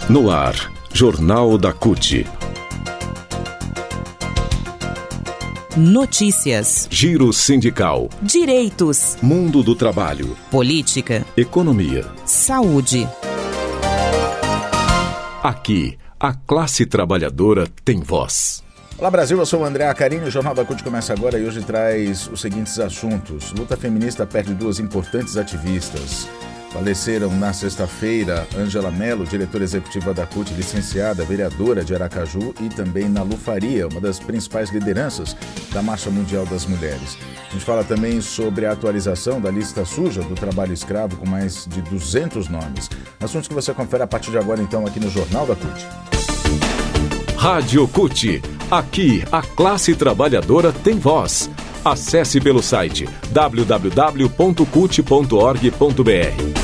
No ar, Jornal da CUT. Notícias. Giro sindical. Direitos. Mundo do trabalho. Política. Economia. Saúde. Aqui, a classe trabalhadora tem voz. Olá Brasil, eu sou o André Acarini, o Jornal da CUT começa agora e hoje traz os seguintes assuntos. Luta feminista perde duas importantes ativistas. Faleceram na sexta-feira Ângela Mello, diretora executiva da CUT, licenciada, vereadora de Aracaju, e também Nalu Faria, uma das principais lideranças da Marcha Mundial das Mulheres. A gente fala também sobre a atualização da lista suja do trabalho escravo com mais de 200 nomes. Assuntos que você confere a partir de agora então aqui no Jornal da CUT. Rádio CUT. Aqui, a classe trabalhadora tem voz. Acesse pelo site www.cut.org.br.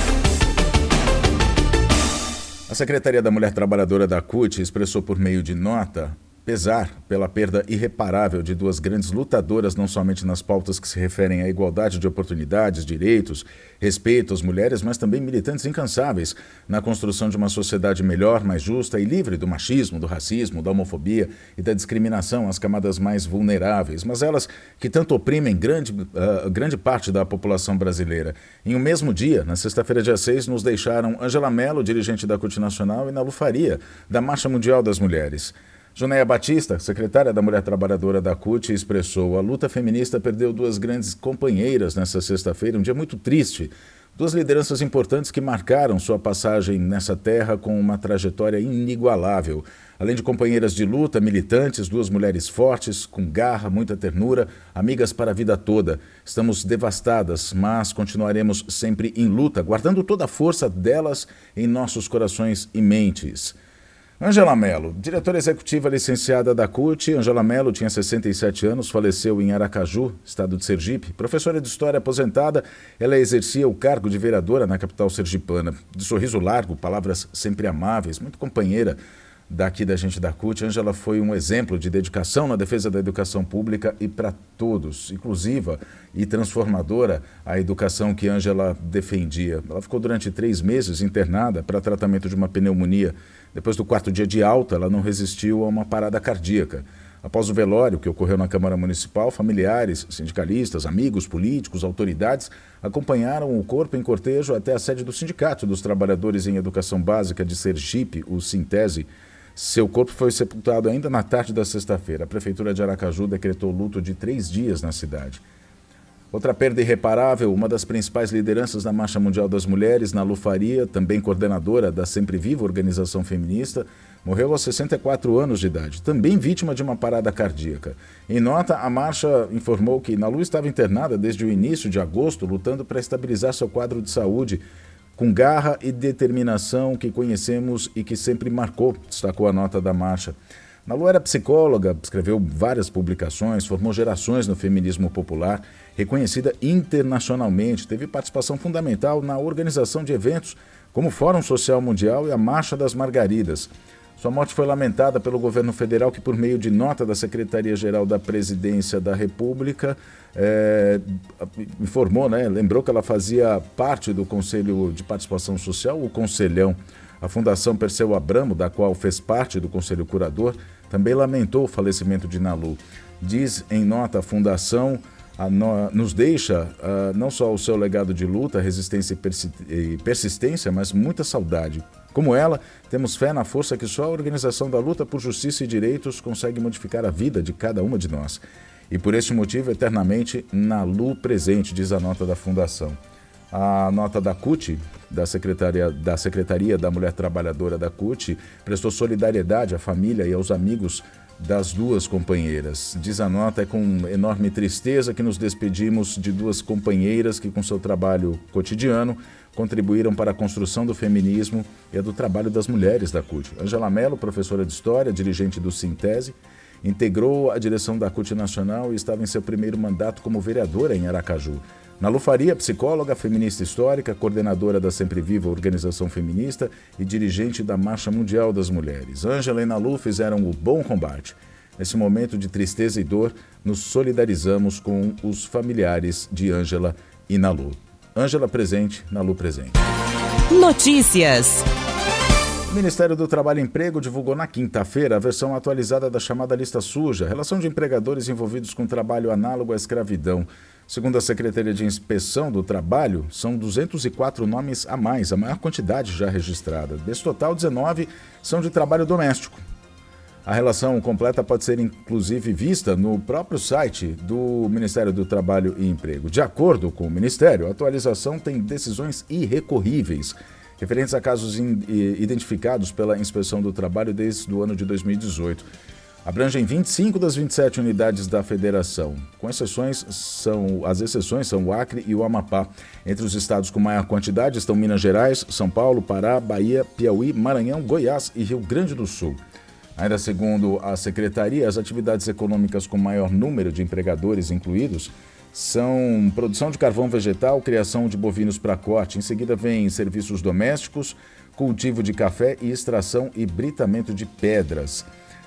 A Secretaria da Mulher Trabalhadora da CUT expressou por meio de nota pesar pela perda irreparável de duas grandes lutadoras, não somente nas pautas que se referem à igualdade de oportunidades, direitos, respeito às mulheres, mas também militantes incansáveis na construção de uma sociedade melhor, mais justa e livre do machismo, do racismo, da homofobia e da discriminação às camadas mais vulneráveis, mas elas que tanto oprimem grande parte da população brasileira. Em um mesmo dia, na sexta-feira, dia 6, nos deixaram Ângela Mello, dirigente da CUT Nacional, e Nalu Faria, da Marcha Mundial das Mulheres. Jonéia Batista, secretária da Mulher Trabalhadora da CUT, expressou: a luta feminista perdeu duas grandes companheiras nesta sexta-feira, um dia muito triste. Duas lideranças importantes que marcaram sua passagem nessa terra com uma trajetória inigualável. Além de companheiras de luta, militantes, duas mulheres fortes, com garra, muita ternura, amigas para a vida toda. Estamos devastadas, mas continuaremos sempre em luta, guardando toda a força delas em nossos corações e mentes. Ângela Mello, diretora executiva licenciada da CUT. Ângela Mello tinha 67 anos, faleceu em Aracaju, estado de Sergipe. Professora de História aposentada, ela exercia o cargo de vereadora na capital sergipana. De sorriso largo, palavras sempre amáveis, muito companheira daqui da gente da CUT. Ângela foi um exemplo de dedicação na defesa da educação pública e para todos, inclusiva e transformadora a educação que Ângela defendia. Ela ficou durante 3 meses internada para tratamento de uma pneumonia. Depois do 4º dia de alta, ela não resistiu a uma parada cardíaca. Após o velório que ocorreu na Câmara Municipal, familiares, sindicalistas, amigos, políticos, autoridades acompanharam o corpo em cortejo até a sede do Sindicato dos Trabalhadores em Educação Básica de Sergipe, o Sintese. Seu corpo foi sepultado ainda na tarde da sexta-feira. A Prefeitura de Aracaju decretou luto de 3 dias na cidade. Outra perda irreparável, uma das principais lideranças da Marcha Mundial das Mulheres, Nalu Faria, também coordenadora da Sempre Viva organização feminista, morreu aos 64 anos de idade, também vítima de uma parada cardíaca. Em nota, a marcha informou que Nalu estava internada desde o início de agosto, lutando para estabilizar seu quadro de saúde, com garra e determinação que conhecemos e que sempre marcou, destacou a nota da marcha. Nalu era psicóloga, escreveu várias publicações, formou gerações no feminismo popular, reconhecida internacionalmente, teve participação fundamental na organização de eventos como o Fórum Social Mundial e a Marcha das Margaridas. Sua morte foi lamentada pelo governo federal, que por meio de nota da Secretaria-Geral da Presidência da República informou, lembrou que ela fazia parte do Conselho de Participação Social, o Conselhão. A Fundação Perseu Abramo, da qual fez parte do Conselho Curador, também lamentou o falecimento de Nalu. Diz em nota a Fundação, nos deixa não só o seu legado de luta, resistência e persistência, mas muita saudade. Como ela, temos fé na força que só a organização da luta por justiça e direitos consegue modificar a vida de cada uma de nós. E por este motivo, eternamente, Nalu presente, diz a nota da Fundação. A nota da CUT, da Secretaria da Mulher Trabalhadora da CUT, prestou solidariedade à família e aos amigos das duas companheiras. Diz a nota: é com enorme tristeza que nos despedimos de duas companheiras que, com seu trabalho cotidiano, contribuíram para a construção do feminismo e a do trabalho das mulheres da CUT. Ângela Mello, professora de História, dirigente do Sintese, integrou a direção da CUT Nacional e estava em seu primeiro mandato como vereadora em Aracaju. Nalu Faria, psicóloga, feminista histórica, coordenadora da Sempre Viva organização feminista e dirigente da Marcha Mundial das Mulheres. Ângela e Nalu fizeram o bom combate. Nesse momento de tristeza e dor, nos solidarizamos com os familiares de Ângela e Nalu. Ângela presente, Nalu presente. Notícias. O Ministério do Trabalho e Emprego divulgou na quinta-feira a versão atualizada da chamada lista suja, relação de empregadores envolvidos com trabalho análogo à escravidão. Segundo a Secretaria de Inspeção do Trabalho, são 204 nomes a mais, a maior quantidade já registrada. Desse total, 19 são de trabalho doméstico. A relação completa pode ser, inclusive, vista no próprio site do Ministério do Trabalho e Emprego. De acordo com o Ministério, a atualização tem decisões irrecorríveis, referentes a casos identificados pela Inspeção do Trabalho desde o ano de 2018. Abrangem 25 das 27 unidades da federação. As exceções são o Acre e o Amapá. Entre os estados com maior quantidade estão Minas Gerais, São Paulo, Pará, Bahia, Piauí, Maranhão, Goiás e Rio Grande do Sul. Ainda segundo a Secretaria, as atividades econômicas com maior número de empregadores incluídos são produção de carvão vegetal, criação de bovinos para corte. Em seguida vem serviços domésticos, cultivo de café e extração e britamento de pedras.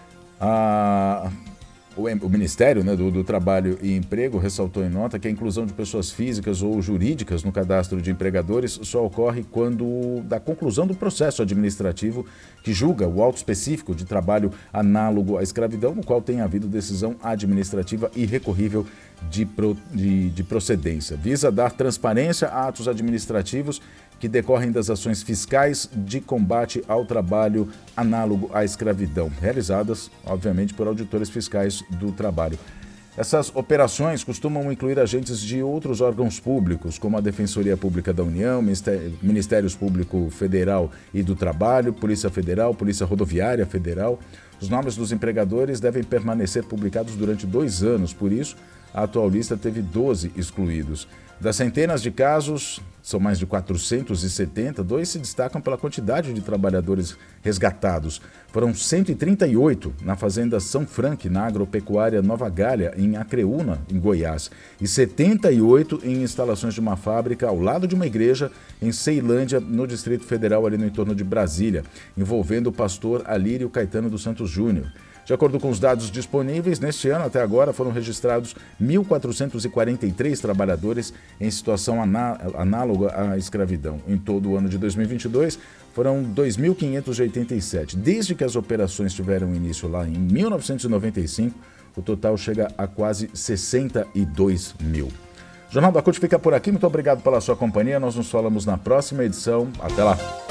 O Ministério do Trabalho e Emprego ressaltou em nota que a inclusão de pessoas físicas ou jurídicas no cadastro de empregadores só ocorre quando da conclusão do processo administrativo que julga o auto específico de trabalho análogo à escravidão, no qual tem havido decisão administrativa irrecorrível de procedência. Visa dar transparência a atos administrativos que decorrem das ações fiscais de combate ao trabalho análogo à escravidão, realizadas, obviamente, por auditores fiscais do trabalho. Essas operações costumam incluir agentes de outros órgãos públicos, como a Defensoria Pública da União, Ministérios Público Federal e do Trabalho, Polícia Federal, Polícia Rodoviária Federal. Os nomes dos empregadores devem permanecer publicados durante 2 anos, por isso, a atual lista teve 12 excluídos. Das centenas de casos, são mais de 470, 2 se destacam pela quantidade de trabalhadores resgatados. Foram 138 na Fazenda São Franque, na Agropecuária Nova Galha, em Acreúna, em Goiás, e 78 em instalações de uma fábrica ao lado de uma igreja em Ceilândia, no Distrito Federal, ali no entorno de Brasília, envolvendo o pastor Alírio Caetano dos Santos Júnior. De acordo com os dados disponíveis, neste ano até agora foram registrados 1.443 trabalhadores em situação análoga à escravidão. Em todo o ano de 2022, foram 2.587. Desde que as operações tiveram início lá em 1995, o total chega a quase 62 mil. O Jornal da CUT fica por aqui. Muito obrigado pela sua companhia. Nós nos falamos na próxima edição. Até lá!